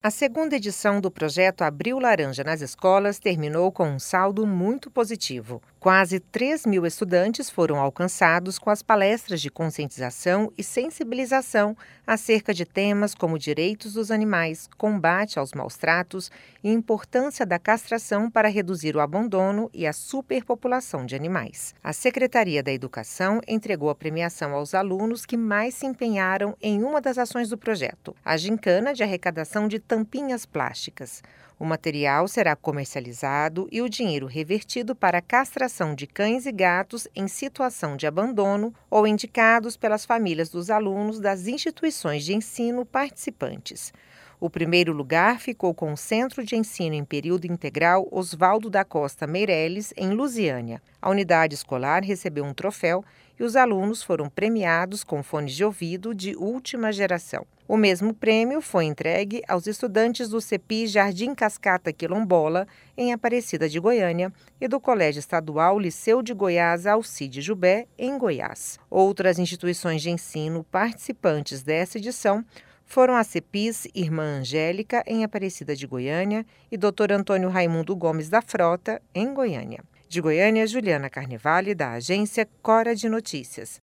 A segunda edição do projeto Abril Laranja nas escolas terminou com um saldo muito positivo. Quase 3.000 estudantes foram alcançados com as palestras de conscientização e sensibilização acerca de temas como direitos dos animais, combate aos maus-tratos e importância da castração para reduzir o abandono e a superpopulação de animais. A Secretaria da Educação entregou a premiação aos alunos que mais se empenharam em uma das ações do projeto, a gincana de arrecadação de tampinhas plásticas. O material será comercializado e o dinheiro revertido para a castração de cães e gatos em situação de abandono ou indicados pelas famílias dos alunos das instituições de ensino participantes. O primeiro lugar ficou com o Centro de Ensino em Período Integral Oswaldo da Costa Meireles, em Lusiânia. A unidade escolar recebeu um troféu e os alunos foram premiados com fones de ouvido de última geração. O mesmo prêmio foi entregue aos estudantes do CEPI Jardim Cascata Quilombola, em Aparecida de Goiânia, e do Colégio Estadual Liceu de Goiás Alcide Jubé, em Goiás. Outras instituições de ensino participantes dessa edição foram a CEPIS Irmã Angélica, em Aparecida de Goiânia, e Dr. Antônio Raimundo Gomes da Frota, em Goiânia. De Goiânia, Juliana Carnevale, da agência Cora de Notícias.